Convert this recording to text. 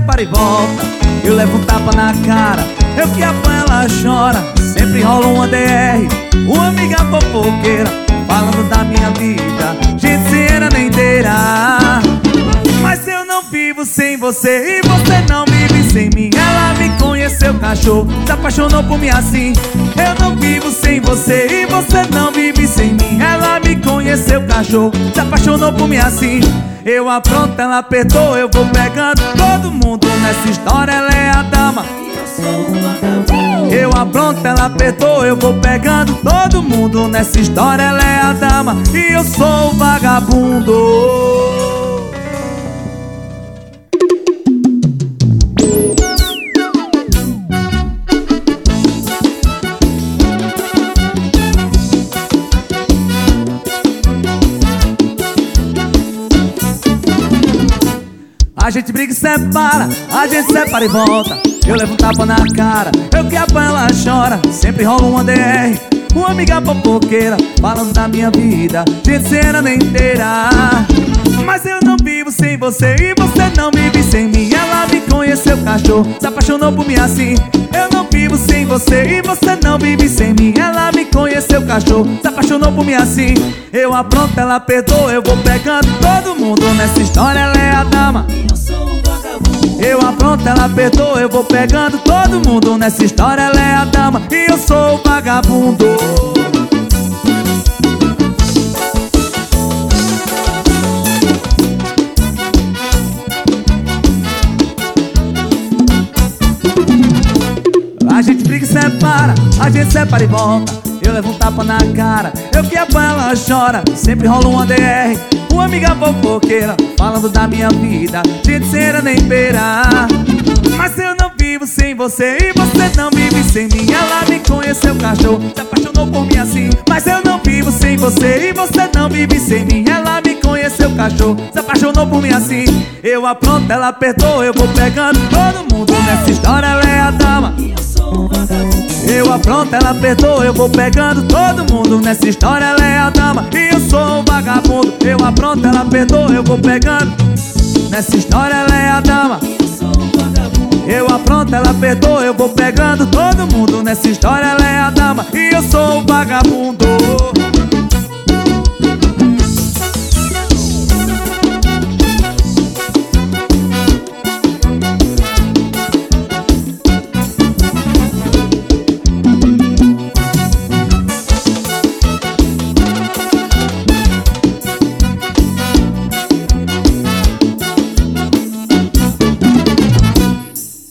separa e volta. Eu levo um tapa na cara, eu que apanho ela chora. Sempre rola uma DR, uma amiga fofoqueira, falando da minha vida, gente sem era nem inteira. Mas eu não vivo sem você e você não vive sem mim. Ela me conheceu, cachorro, se apaixonou por mim assim. Eu não vivo sem você e você não vive sem mim. Ela me conheceu, cachorro, se apaixonou por mim assim. Eu apronto, ela apertou, eu vou pegando todo mundo nessa história, ela é a dama. Eu apronto, ela apertou, eu vou pegando todo mundo nessa história, ela é a dama e eu sou o vagabundo. A gente briga e separa, a gente separa e volta. Eu levo um tapa na cara, eu que apanho ela chora. Sempre rola uma DR, uma amiga fofoqueira, falando da minha vida, gente sem era nem inteira. Mas eu não vivo sem você e você não vive sem mim. Ela me conheceu, cachorro, se apaixonou por mim assim. Eu não vivo sem você e você não vive sem mim. Ela me conheceu, cachorro, se apaixonou por mim assim. Eu apronto, ela perdoa, eu vou pegando todo mundo nessa história, ela é a dama. Eu apronto, ela perdoa, eu vou pegando todo mundo nessa história, ela é a dama e eu sou o vagabundo. A gente briga e separa, a gente separa e volta. Eu levo um tapa na cara, eu que apanho ela chora. Sempre rola uma DR, uma amiga fofoqueira, falando da minha vida, gente sem era nem beira. Mas eu não vivo sem você e você não vive sem mim. Ela me conheceu, cachorro, se apaixonou por mim assim. Mas eu não vivo sem você e você não vive sem mim. Ela me conheceu, cachorro, se apaixonou por mim assim. Eu apronto, ela apertou, eu vou pegando todo mundo nessa história, ela é a dama. Eu apronto, ela apertou, eu vou pegando todo mundo nessa história, ela é a dama e eu sou o vagabundo. Eu apronto, ela apertou, eu vou pegando nessa história, ela é a dama. Eu apronto, ela apertou, eu vou pegando todo mundo nessa história, ela é a dama e eu sou o vagabundo.